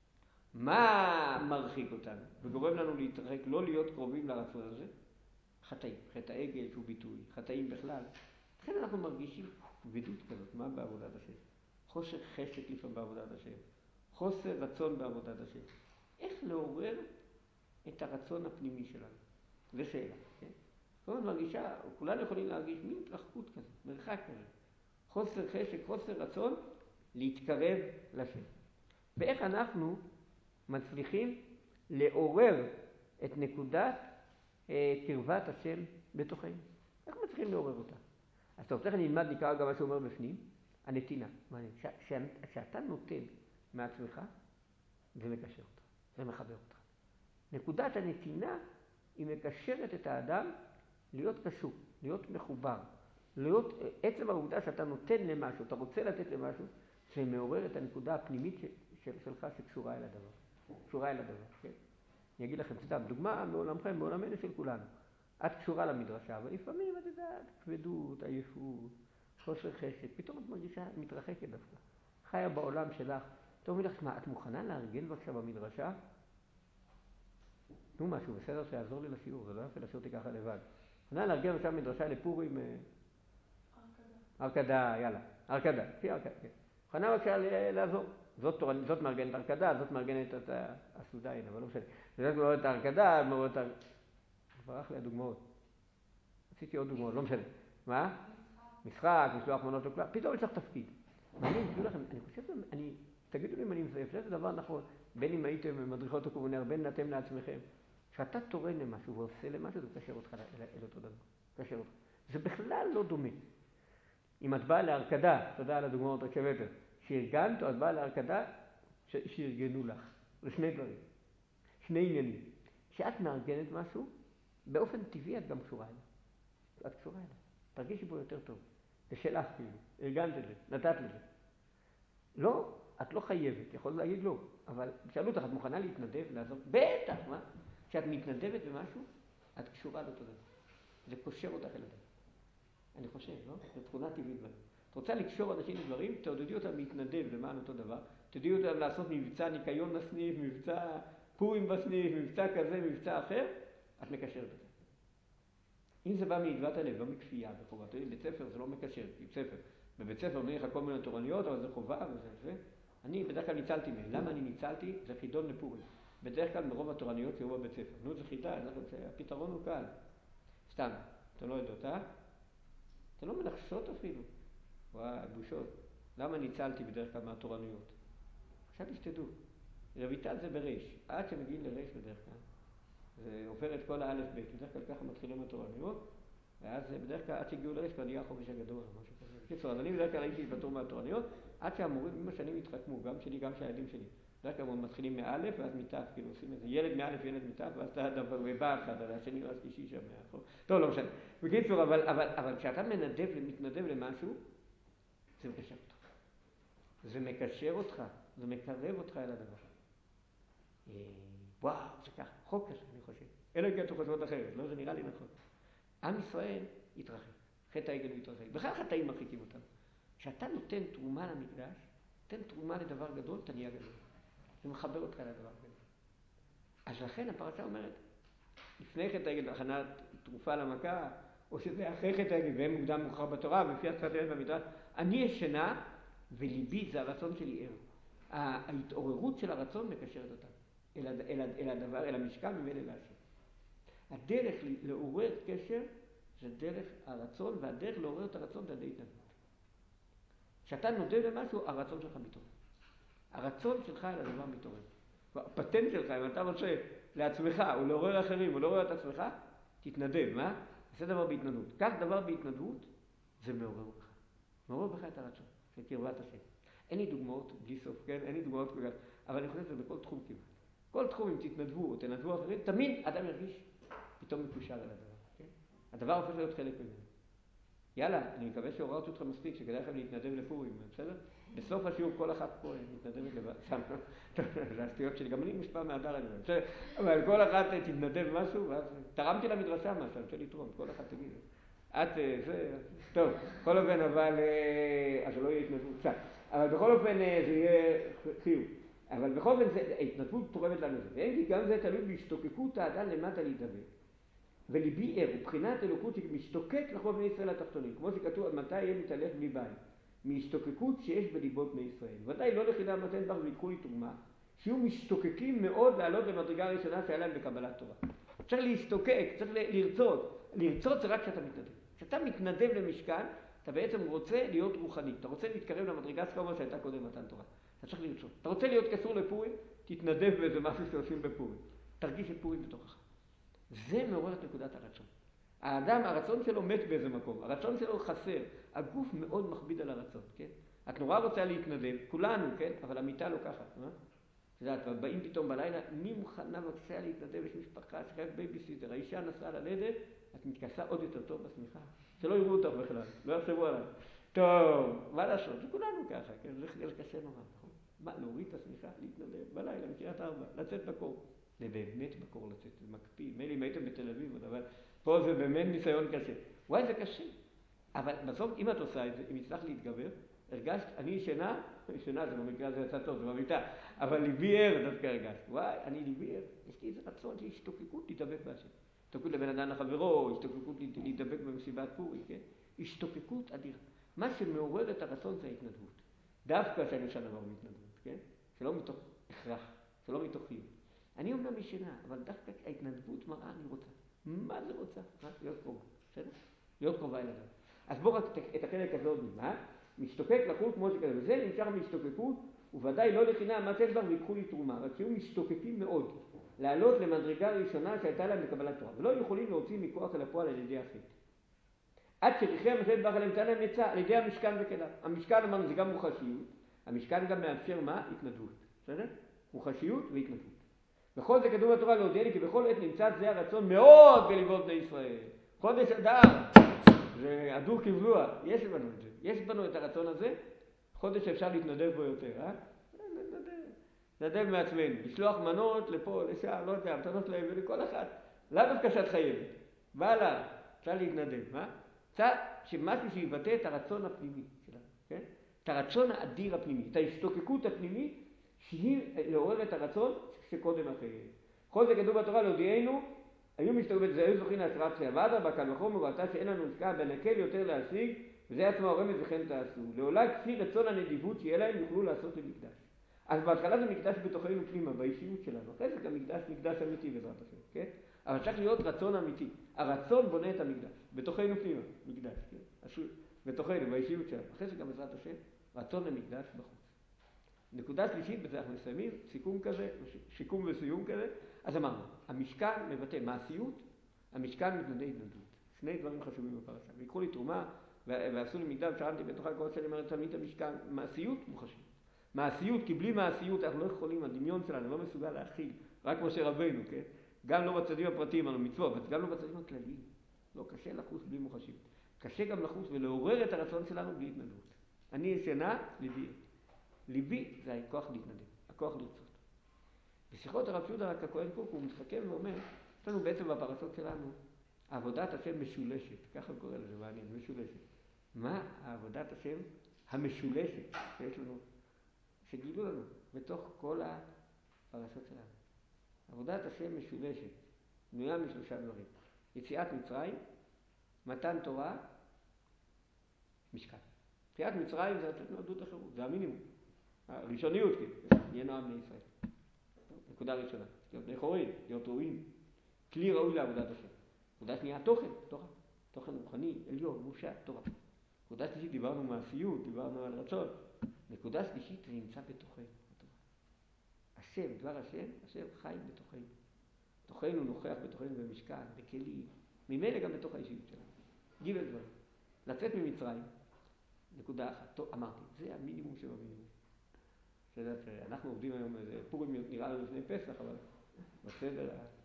מה מרחיק אותנו וגורם לנו להתרחק, לא להיות קרובים לרצון הזה? חטאים. חטא העגל שהוא ביטוי, חטאים בכלל. לכן אנחנו מרגישים כבדות כזאת. מה בעבודת השם? חוסר חשק לפעמים בעבודת השם. חוסר רצון בעבודת השם. איך לעורר את הרצון הפנימי שלנו? זו שאלה, כן? כל הזמן מרגישה, כולנו יכולים להרגיש מין התרחקות כזה, מרחק כזה. חוסר חשק, חוסר רצון להתקרב לשם. ואיך אנחנו מצליחים לעורר את נקודת קרבת השם בתוכנו? איך מצליחים לעורר אותה? אז טוב, תכף נלמד נקרא גם מה שהוא אומר בפנים, הנתינה. שאתה נותן מעצמך, זה מקשר אותך, זה מחבר אותך. נקודת הנתינה היא מקשרת את האדם להיות קשור, להיות מחובר, להיות עצם העובדה שאתה נותן למשהו, אתה רוצה לתת למשהו, זה מעורר את הנקודה הפנימית שלך שקשורה אל הדבר. קשורה אל הדבר, כן? אני אגיד לכם סתם, דוגמה מעולמכם, מעולמנו של כולנו. את קשורה למדרשה, אבל לפעמים את יודעת, כבדות, עייפות, חוסר חשק, פתאום את מרגישה מתרחקת דווקא. חיה בעולם שלך. אתה אומר לך, מה, את מוכנה לארגן בבקשה במדרשה? נו משהו, בסדר שיעזור לי לשיעור, זה לא יפה לשאול אותי ככה לבד. מוכנה לארגן בבקשה במדרשה לפורים... ארקדה, יאללה. ארקדה, תהיה ארקדה, כן. מוכנה בבקשה לעזור. זאת מארגנת ארקדה, זאת מארגנת את הסודאין, אבל לא משנה. זאת מעוררת את הארקדה, מעוררת את... ברח לי הדוגמאות. עשיתי עוד דוגמאות, לא משנה. מה? משחק, משלוח מנות וכלל. פתאום יש לך תפקיד. מעניין, תגידו לכם, אני חושב, תגידו לי אם אני מזייף, זה דבר נכון, בין אם הייתם מדריכות או קומונר, בין אתם לעצמכם. כשאתה תורן למשהו ועושה למשהו, זה קשר אותך אל אותו דבר. קשר אותך. זה בכלל לא דומה. אם את באה להרקדה, תודה על הדוגמאות רק שבטר, שארגנת או את באה להרקדה, שארגנו לך. זה שני דברים. שני עניינים. כשאת מארגנת משהו, באופן טבעי את גם קשורה אליו. את קשורה אליו. תרגישי בו יותר טוב. זה שלך כאילו. ארגנת את זה, נתת לזה. לא, את לא חייבת, יכול להגיד לא. אבל שאלו אותך, את מוכנה להתנדב, לעזור? בטח, מה? כשאת מתנדבת במשהו, את קשורה לאותו דבר. זה קושר אותך אל הדבר. אני חושב, לא? זו תכונה טבעית בנו. את רוצה לקשור אנשים לדברים, תעודדי אותם להתנדב למען אותו דבר. תעודדי אותם לעשות מבצע ניקיון בסניף, מבצע פורים בסניף, מבצע כזה, מבצע אחר, את מקשרת את זה. אם זה בא מידבת הלב, לא מכפייה בחובה. בבית ספר זה לא מקשר, בבית ספר. בבית ספר אומר לך כל מיני תורניות, אבל זה חובה וזה. אני בדרך כלל ניצלתי מהם. למה אני ניצלתי? זה חידון לפורים. בדרך כלל מרוב התורניות שהיו בבית ספר. נו, זה חידה, הפתרון הוא קל. סתם, אתה לא יודעות, אתה לא מנחשות אפילו. וואי, בושות. למה ניצלתי בדרך כלל מהתורנויות? עכשיו תשתדעו. רביטל זה ברש. עד שמגיעים לרש בדרך כלל. זה עובר את כל האלף בית. בדרך כלל ככה מתחילים התורנויות. ואז בדרך כלל עד שהגיעו לרש כבר נהיה החופש הגדול או משהו כזה. בקיצור, אז אני בדרך כלל הייתי פטור מהתורניות, עד שהמורים עם השנים התחכמו, גם שלי, גם של הילדים שלי. בדרך כלל מתחילים מאלף ואז מתף, כאילו עושים איזה ילד מאלף, ילד מתף, ואז אתה דבר ובא אחד, על השני והשלישי שם מאחור. טוב, לא משנה. בקיצור, אבל כשאתה מתנדב למשהו, זה מקשר אותך. זה מקשר אותך, זה מקרב אותך אל הדבר. וואו, זה ככה, חוק כזה, אני חושב. אלא אם כן אתה חושבות אחרת, לא, זה נראה לי נכון. עם ישראל התרחק, חטא העגל מתרחק. בכלל חטאים מרחיקים אותם. כשאתה נותן תרומה למקדש, נותן תרומה לדבר גדול, אתה נהיה גדול. זה מחבר אותך לדבר גדול. אז לכן הפרשה אומרת, לפני חטא העגל הכנת תרופה למכה, או שזה אחרי חטא העגל, והם מוקדם מאוחר בתורה, ולפי השפת אמת במדרש, אני ישנה וליבי זה הרצון שלי ער. ההתעוררות של הרצון מקשרת אותם אל הדבר, אל המשכן ומאל אל השם. הדרך לעורר קשר זה דרך הרצון, והדרך לעורר את הרצון זה די התנדבות. כשאתה נודע למשהו, הרצון שלך מתעורר. הרצון שלך אל הדבר מתעורר. הפטנט שלך, אם אתה רוצה לעצמך, או לעורר אחרים, או לעורר את עצמך, תתנדב, מה? זה דבר בהתנדבות. כך דבר בהתנדבות, זה מעורר בך. מעורר בך את הרצון, את קרבת השם. אין לי דוגמאות בלי סוף, כן? אין לי דוגמאות כל כך, אבל אני חושב שזה בכל תחום כמעט. כל תחום, אם תתנדבו או תנדבו אחרים, תמיד אדם ירגיש פתאום מקושר אל הדבר, כן? הדבר הופך להיות חלק ממנו. יאללה, אני מקווה שהוראות אותך מספיק, שכדאי לכם להתנדב לפורים, בסדר? בסוף השיעור כל אחת פה מתנדבת לבד, סתם, זה השטויות שלי, גם אני משפע מהדר אני אומר, אבל כל אחת תתנדב משהו, ואז תרמתי למדרשה משהו, אני רוצה לתרום, כל אחת תגיד, את זה, טוב, בכל אופן, אבל, אז זה לא יהיה התנדבות, סתם, אבל בכל אופן זה יהיה חיוב, אבל בכל אופן ההתנדבות תורמת לנו זה, ואין כי גם זה תלוי בהשתוקקות האדם למטה להתדבק. וליבי ער, ובחינת אלוקות שמשתוקק לכל בני ישראל התחתונים, כמו שכתוב, מתי יהיה מתהלך בלי בית, מהשתוקקות שיש בליבות בני ישראל. ודאי לא לחינם נותן בר ויקחו לי תרומה, שיהיו משתוקקים מאוד לעלות למדרגה הראשונה שהיה להם בקבלת תורה. צריך להשתוקק, צריך לרצות. לרצות זה רק כשאתה מתנדב. כשאתה מתנדב למשכן, אתה בעצם רוצה להיות רוחני. אתה רוצה להתקרב למדרגה כמו שהייתה קודם מתן תורה. אתה צריך לרצות. אתה רוצה להיות קשור לפורים, תתנדב באיזה משהו שעושים בפורים. תרגיש את פורים בתוכך. זה מעורר את נקודת הרצון. האדם, הרצון שלו מת באיזה מקום, הרצון שלו חסר, הגוף מאוד מכביד על הרצון, כן? את נורא רוצה להתנדב, כולנו, כן? אבל המיטה לא ככה, את יודעת, באים פתאום בלילה, מי מוכנה בבקשה להתנדב, יש משפחה שחייב בייביסיטר, האישה נסעה ללדת, את מתכסה עוד יותר טוב בשמיכה, שלא יראו אותך בכלל, לא יחשבו עליו. טוב, מה לעשות? זה כולנו ככה, כן? זה קשה נורא, נכון? מה, להוריד את השמיכה, להתנדב, בלילה, מקריית 4, לצאת בקור. זה באמת בקור לצאת, זה מקפיא. מילא אם הייתם בתל אביב, אבל פה זה באמת ניסיון קשה. וואי, זה קשה. אבל בסוף, אם את עושה את זה, אם הצלח להתגבר, הרגשת, אני ישנה, ישנה זה במקרה הזה יצא טוב, זה במיטה, אבל ליבי ער דווקא הרגשת. וואי, אני ליבי ער, יש לי איזה רצון, יש השתוקקות להתדבק בהשם. השתוקקות לבן אדם לחברו, השתוקקות להתדבק במסיבת פורים, כן? השתוקקות אדירה. מה שמעורר את הרצון זה ההתנדבות. דווקא שאני עושה דבר בהתנדבות, כן? שלא מתוך הכרח, שלא מתוך חיוב. אני אומנם ישנה, אבל דווקא ההתנדבות מראה אני רוצה. מה זה רוצה? להיות קרובה, בסדר? להיות קרובה אל אדם. אז בואו רק את החלק הזה עוד נלמד. משתוקק לחוט כמו שכזה, וזה נמשך מהשתוקקות, וודאי לא לחינם מה שיש בר ויקחו לי תרומה, רק שיהיו משתוקקים מאוד, לעלות למדרגה הראשונה שהייתה להם בקבלת תורה, ולא יכולים להוציא מכוח אל הפועל על ידי החטא. עד שריחי המשלת ברך עליהם נתן להם עצה על ידי המשכן וכליו. המשכן אמרנו זה גם מוחשיות, המשכן גם מאפשר מה? התנדבות, בסדר? מוחשיות והתנדבות. בכל זה כתוב בתורה להודיע לי כי בכל עת נמצא זה הרצון מאוד בליבות בני ישראל. חודש אדר, זה הדור כבלוע, יש בנו את זה. יש בנו את הרצון הזה, חודש אפשר להתנדב בו יותר, להתנדב מעצמנו, לשלוח מנות לפה, לשם, לא יודע, מתנות להם ולכל אחד. לא דווקא שאת חייבת, בא לה, צריך להתנדב, מה? צריך שמשהו שיבטא את הרצון הפנימי שלנו, כן? את הרצון האדיר הפנימי, את ההשתוקקות הפנימית, שהיא לעורר את הרצון שקודם אחרי. כל זה כתוב בתורה להודיענו, היו משתוקקים, זה היו זוכים להשראת שעבדה, בקל וחומר ראתה שאין לנו השקעה בנקל יותר להשיג, וזה עצמו הרמז וכן תעשו. לעולה כפי רצון הנדיבות שיהיה להם יוכלו לעשות למקדש. אז בהתחלה זה מקדש בתוכנו פנימה, באישיות שלנו. אחרי זה גם מקדש אמיתי בעזרת השם, כן? אבל צריך להיות רצון אמיתי. הרצון בונה את המקדש, בתוכנו פנימה, מקדש, כן? בתוכנו, באישיות שלנו. אחרי זה גם בעזרת השם, רצון למקדש בחוץ. נקודה שלישית, בזה אנחנו מסיימים, סיכום כזה, שיקום וסיום כזה. אז אמרנו, המשכן מבטא מעשיות, המשכן מתנדב התנדבות. שני דברים חשובים בפרשה. ויקחו לי תרומה, ועשו לי מגדל, שרמתי בתוכה כל צלם ארץ תלמיד המשכן. מעשיות מוחשית. מעשיות, כי בלי מעשיות אנחנו לא יכולים, הדמיון שלנו לא מסוגל להכיל, רק משה רבנו, כן? גם לא בצדדים הפרטיים, על המצוות, גם לא בצדדים הכלליים. לא, קשה לחוש בלי מוחשיות. קשה גם לחוש ולעורר את הרצון שלנו בלי התנדבות. אני ישנה, ליבי זה הכוח להתנדב, הכוח לרצות. בשיחות הרב יהודה רק הכהן קוק הוא מתחכם ואומר, יש לנו בעצם בפרשות שלנו עבודת השם משולשת, ככה הוא קורא לזה, מעניין, משולשת. מה העבודת השם המשולשת שיש לנו, שגילו לנו בתוך כל הפרשות שלנו? עבודת השם משולשת, בנויה משלושה דברים. יציאת מצרים, מתן תורה, משכן. יציאת מצרים זה לתת מעדות החירות, זה המינימום. הראשוניות, נהיינו עם בני ישראל. נקודה ראשונה, להיות בני חורין, להיות ראויים. כלי ראוי לעבודת השם. נקודה שנייה, תוכן, תורה. תוכן רוחני, עליון, מושע, תורה. נקודה שלישית, דיברנו מעשיות, דיברנו על רצון. נקודה שלישית, זה נמצא בתוכנו. השם, דבר השם, השם חי בתוכנו. תוכנו נוכח בתוכנו במשכן, בכלים. ממילא גם בתוך האישיות שלנו. גיבל דברים. לצאת ממצרים, נקודה אחת. טוב, אמרתי, זה המינימום שבמינימום. אנחנו עובדים היום, פורים נראה לנו לפני פסח, אבל בסדר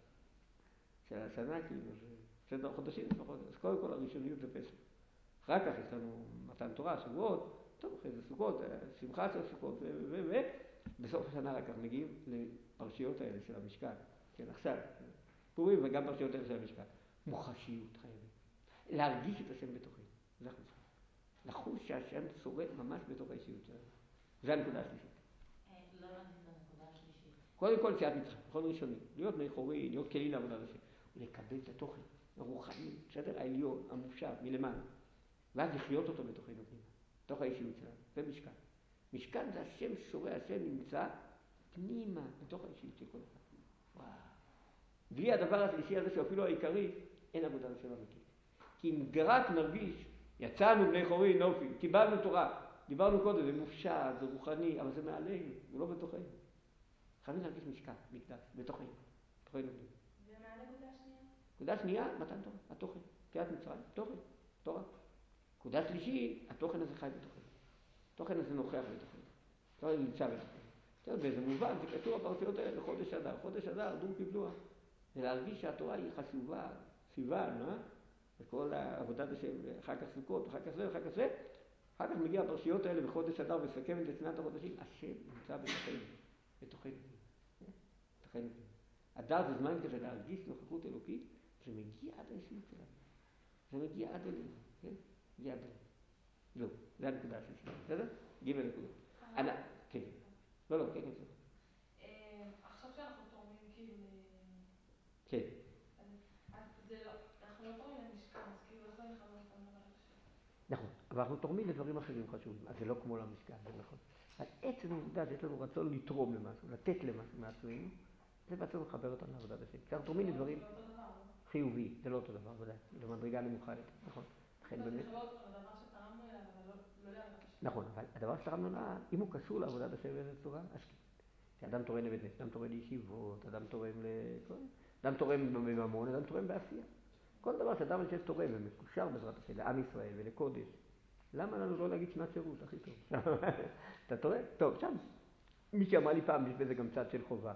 של השנה, כאילו, בסדר החודשים לפחות, אז קודם כל הראשוניות זה פסח. אחר כך יש לנו מתן תורה, שבועות, טוב, אחרי זה סוכות, שמחה של סוכות, בסוף השנה רק אנחנו מגיעים לפרשיות האלה של המשכן, כן, עכשיו, פורים וגם פרשיות האלה של המשכן. מוחשיות חייבים. להרגיש את השם בתוכנו, זה אנחנו צריכים. לחוש שהשם שורד ממש בתוך האישיות שלנו. זה הנקודה השלישית. לא הבנתי את הנקודה השלישית. קודם כל יציאת מצרים, נכון ראשוני. להיות בני חורין, להיות כלים לעבודת השם. ולקבל את התוכן, הרוחני, בסדר, העליון, המופשט, מלמעלה. ואז לחיות אותו בתוכנו פנימה, בתוך האישיות שלנו. זה משכן. משכן זה השם שורה, השם נמצא פנימה, בתוך האישיות של כל אחד. וואו. בלי הדבר השלישי הזה, שאפילו העיקרי, אין עבודת השם אמיתית. כי אם רק נרגיש, יצאנו בני חורין, נופי, קיבלנו תורה, דיברנו קודם, זה מופשט, זה רוחני, אבל זה מעלינו, הוא לא בתוכנו. חייבים להרגיש משכן, מקדש, בתוכנו, בתוכנו פנימה. ומה הנקודה השנייה? נקודה שנייה, מתן תורה, התוכן, יציאת מצרים, תוכן, תורה. נקודה שלישית, התוכן הזה חי בתוכנו. התוכן הזה נוכח בתוכנו. התוכן נמצא בתוכנו. באיזה מובן, זה קשור הפרשיות האלה לחודש אדר. חודש אדר, דור קיבלוה. זה להרגיש שהתורה היא חשובה, סיוון, וכל העבודת השם, אחר כך סוכות, אחר כך זה, אחר כך זה. אחר כך מגיע הפרשיות האלה בחודש אדר וסכמת את שנת החודשים. השם נמצא בתוכנו, בתוכנו. בתוכנו. אדר זה זמן כזה להרגיש נוכחות אלוקית, זה מגיע עד האישיות שלנו. זה מגיע עד אלינו, כן? מגיע עד אלינו. זהו, זה הנקודה השלישית, בסדר? גימל נקודות. כן. לא, כן, כן. עכשיו שאנחנו תורמים כאילו כן. אז אנחנו לא תורמים למשכן, אז כאילו איך זה מחבר אותנו לעבודת השם? נכון, אבל אנחנו תורמים לדברים אחרים חשובים, אז זה לא כמו למשכן, זה נכון. אז עצם העובדה שיש לנו רצון לתרום למשהו, לתת למשהו מעצמנו, זה בעצם מחבר אותנו לעבודת השם. כשאנחנו תורמים לדברים חיוביים, זה לא אותו דבר, ודאי, זה מדרגה נמוכה יותר, נכון. זה מחבר אותנו לדבר שתרמנו אליו, אבל לא לעבודת השם. נכון, אבל הדבר שתרמנו אליו, אם הוא קשור לעבודת השם באיזו צורה, אז כן. שאדם תורם לבית כנסת, אדם תורם לישיבות, אדם תורם אדם תורם בממון, אדם תורם בעשייה. כל דבר שאדם אנשי תורם ומקושר בעזרת השם לעם ישראל ולקודש. למה לנו לא להגיד שנת שירות, הכי טוב? אתה תורם? טוב, שם. מי שאמר לי פעם, יש בזה גם צד של חובה.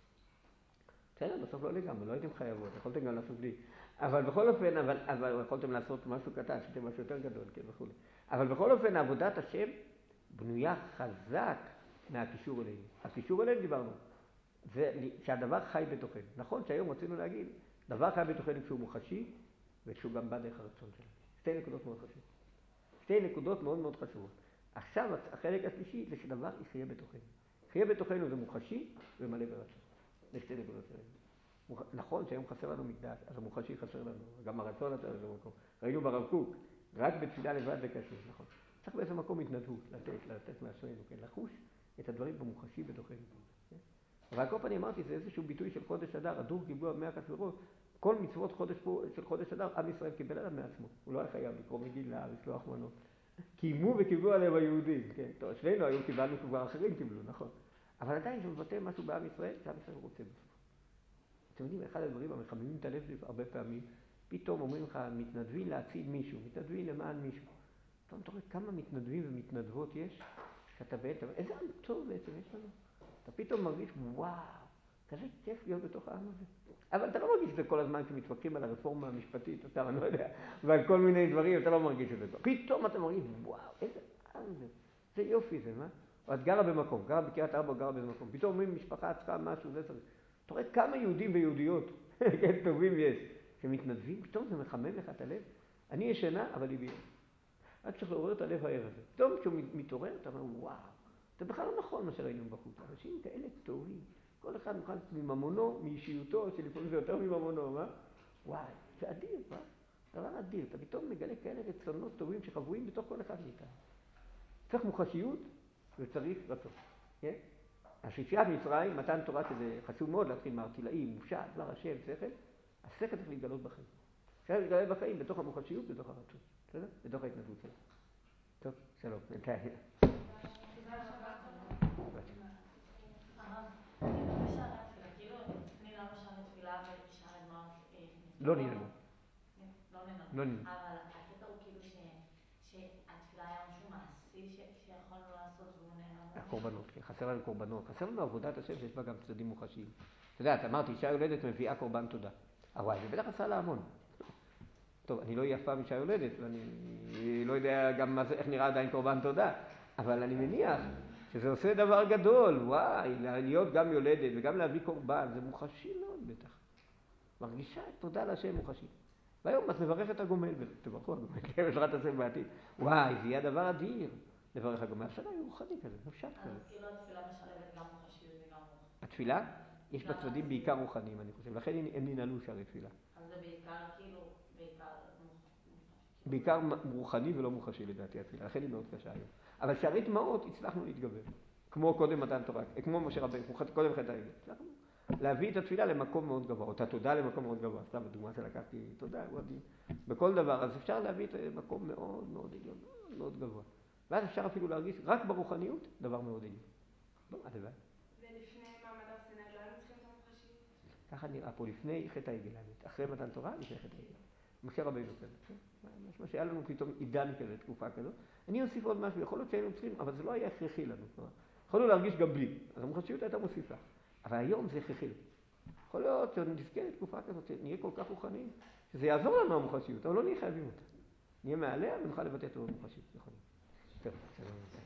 בסדר, בסוף לא לגמרי, לא הייתם חייבות, יכולתם גם לעשות לי. אבל בכל אופן, אבל יכולתם לעשות משהו קטן, עשיתם משהו יותר גדול, כן, וכו'. אבל בכל אופן, עבודת השם בנויה חזק מהקישור אלינו. הקישור אלינו דיברנו. זה שהדבר חי בתוכנו. נכון שהיום רצינו להגיד, דבר חי בתוכנו כשהוא מוחשי, וכשהוא גם בא דרך הרצון שלנו. שתי נקודות מאוד חשובות. שתי נקודות מאוד מאוד חשובות. עכשיו, החלק השלישי זה שדבר יחיה בתוכנו. יחיה בתוכנו זה מוחשי ומלא ברצון. זה שתי נקודות שלנו. נכון שהיום חסר לנו מקדש, אז המוחשי חסר לנו. גם הרצון הזה זה מקום. ראינו ברב קוק, רק בתפילה לבד זה קשה, נכון. צריך באיזה מקום התנדבות, לתת מעצמנו, כן, לחוש את הדברים במוחשי בתוכנו. אבל כל פעם אמרתי, זה איזשהו ביטוי של חודש אדר, הדור קיבלו 100 כסברות, כל מצוות של חודש אדר, עם ישראל קיבל עליו מעצמו. הוא לא היה חייב לקרוא מגילה, לשלוח מנות. קיימו וקיבלו עליהם היהודים, כן. טוב, אצלנו היום קיבלנו כבר אחרים קיבלו, נכון. אבל עדיין זה מבטא משהו בעם ישראל, שעם ישראל רוצה בסוף. אתם יודעים, אחד הדברים המחממים את הלב הרבה פעמים, פתאום אומרים לך, מתנדבים להציל מישהו, מתנדבים למען מישהו. פתאום אתה רואה כמה מתנדבים ומתנדבות יש, שאתה בעצם, איזה עם טוב בעצם יש לנו. אתה פתאום מרגיש, וואו, כזה כיף להיות בתוך העם הזה. אבל אתה לא מרגיש את זה כל הזמן כשמתווכחים על הרפורמה המשפטית, אותם, אני לא יודע, ועל כל מיני דברים, אתה לא מרגיש את זה. פתאום אתה מרגיש, וואו, איזה עם זה. זה יופי זה, מה? או את גרה במקום, גרה בקריית ארבע, גרה באיזה מקום. פתאום אומרים, משפחה צריכה משהו, זה צריך. אתה רואה כמה יהודים ויהודיות, כן, טובים יש, שמתנדבים, פתאום זה מחמם לך את הלב. אני ישנה, אבל ליבי אין. עד שצריך לעורר את הלב הערב הזה. פתאום כשהוא מתעורר, אתה אומר, וואו, זה בכלל לא נכון מה שראינו בחוץ. אנשים כאלה טובים. כל אחד מוכן מממונו, מאישיותו, שלפעמים זה יותר מממונו, מה? וואי, זה אדיר, מה? דבר אדיר. אתה פתאום מגלה כאלה רצונות טובים שחבויים בתוך כל אחד מאיתנו. צריך מוחשיות וצריך רצון. כן? היציאת מצרים, מתן תורה, שזה חשוב מאוד להתחיל מהרתילאי, מופשט, דבר השם, שכל. השכל צריך להתגלות בחיים. צריך להתגלות בחיים בתוך המוחשיות, בתוך הרצון. בסדר? בתוך ההתנדבות שלנו. טוב, שלום. הרב, לגבי שערי התפילה, כאילו נינה לא שערי תפילה ושערי דמעות לא ננעלו. לא לא ננעלו. ננעלו. אבל הקטע הוא כאילו שהתפילה היה משהו מעשי שיכולנו לעשות והוא נעלם. הקורבנות, כן, חסר לנו קורבנות. חסר לנו עבודת השם שיש בה גם צדדים מוחשיים. אתה יודע, אמרתי, אישה יולדת מביאה קורבן תודה. וואי, זה בטח עשה לה המון. טוב, אני לא יפה מאישה יולדת, ואני לא יודע גם איך נראה עדיין קורבן תודה, אבל אני מניח שזה עושה דבר גדול, וואי, להיות גם יולדת וגם להביא קורבן, זה מוחשי מאוד בטח. מרגישה את תודה להשם מוחשי. והיום את מברכת הגומל, ותברכו הגומל, כן, בעזרת השם בעתיד. וואי, זה יהיה דבר אדיר, לברך הגומל. השנה היא רוחני כזה, נפשט כזה. אז כאילו התפילה משלבת גם מוחשיות וגם רוחניות. התפילה? יש בה צדדים בעיקר רוחניים, אני חושב. לכן הם ננעלו שערי תפילה. אז זה בעיקר כאילו, בעיקר רוחני ולא מוחשי לדעתי התפילה, לכן היא מאוד קשה היום. אבל שערי דמעות הצלחנו להתגבר. כמו קודם מתן תורה, כמו משה רבנו, קודם חטא העגל. הצלחנו להביא את התפילה למקום מאוד גבוה, או את התודה למקום מאוד גבוה. סתם בדוגמה שלקחתי, תודה, הוא עדין. בכל דבר, אז אפשר להביא את מקום מאוד מאוד עליון, מאוד מאוד גבוה. ואז אפשר אפילו להרגיש רק ברוחניות דבר מאוד עליון. לא, עד הבא. ולפני מעמד הר סיני לא היינו צריכים את המוחשיות? ככה נראה פה לפני חטא העגל, אחרי מתן תורה, לפני חטא העגל. משה רבנו כזה. משמע שהיה לנו פתאום עידן כזה, תקופה כזאת. אני אוסיף עוד משהו, יכול להיות שהיינו צריכים, אבל זה לא היה הכרחי לנו. יכולנו להרגיש גם בלי, אז המוחשיות הייתה מוסיפה. אבל היום זה הכרחי. יכול להיות שנזכה לתקופה כזאת, שנהיה כל כך רוחניים, שזה יעזור לנו המוחשיות, אבל לא נהיה חייבים אותה. נהיה מעליה ונוכל לבטא את המוחשיות. טוב, שלום.